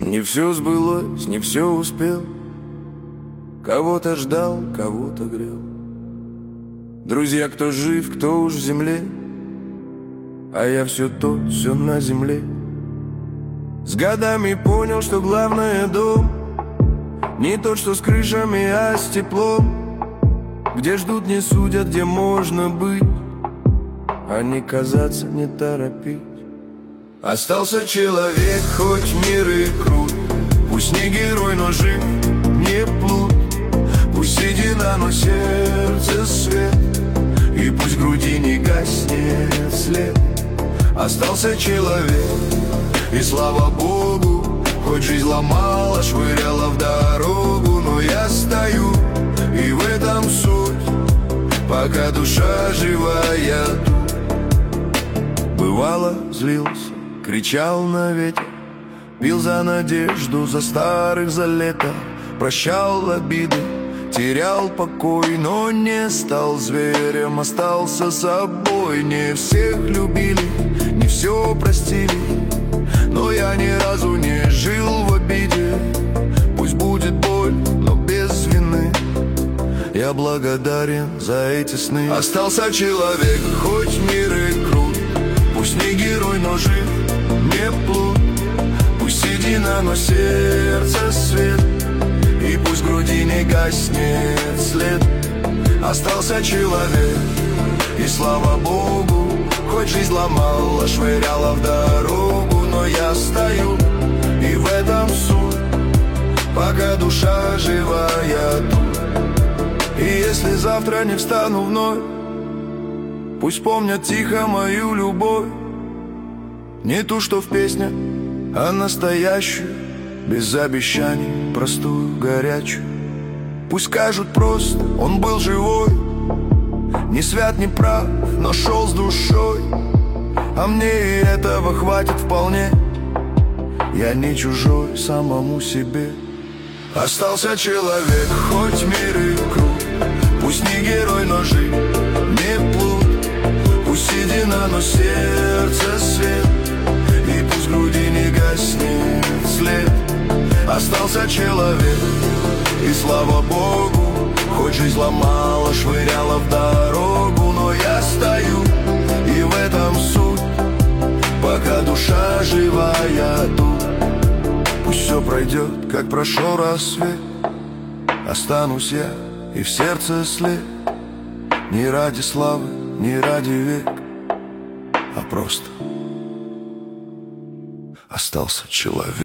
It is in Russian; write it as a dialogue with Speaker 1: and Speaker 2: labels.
Speaker 1: Не все сбылось, не все успел. Кого-то ждал, кого-то грел. Друзья, кто жив, кто уж в земле, а я все тот, все на земле. С годами понял, что главное дом не тот, что с крышами, а с теплом. Где ждут, не судят, где можно быть, а не казаться, не торопить. Остался человек, хоть мир и крут, пусть не герой, но жив, не плут. Пусть седина, но сердце свет, и пусть в груди не гаснет след. Остался человек, и слава Богу, хоть жизнь ломала, швыряла в дорогу, но я стою, и в этом суть, пока душа живая тут. Бывало, злился, кричал на ветер, бил за надежду, за старых, за лето. Прощал обиды, терял покой, но не стал зверем, остался собой. Не всех любили, не все простили, но я ни разу не жил в обиде. Пусть будет боль, но без вины, я благодарен за эти сны. Остался человек, хоть мир и крут, пусть не герой, но жив, не плут. Пусть седина, но сердце свет, и пусть в груди не гаснет след. Остался человек, и слава Богу, хоть жизнь ломала, швыряла в дорогу, но я стою, и в этом суть, пока душа живая тут. И если завтра не встану вновь, пусть помнят тихо мою любовь, не ту, что в песнях, а настоящую, без обещаний, простую, горячую. Пусть скажут просто, он был живой, не свят, не прав, но шел с душой. А мне и этого хватит вполне, я не чужой самому себе. Остался человек, хоть мир и крут, пусть не герой, но жив, не плут. Пусть седина, но сердце свет, и пусть в груди не гаснет след. Остался человек, и слава Богу, хоть жизнь ломала, швыряла в дорогу, но я стою, и в этом суть, пока душа живая тут. Пусть все пройдет, как прошел рассвет, останусь я, и в сердце след. Не ради славы, не ради век, а просто остался человек.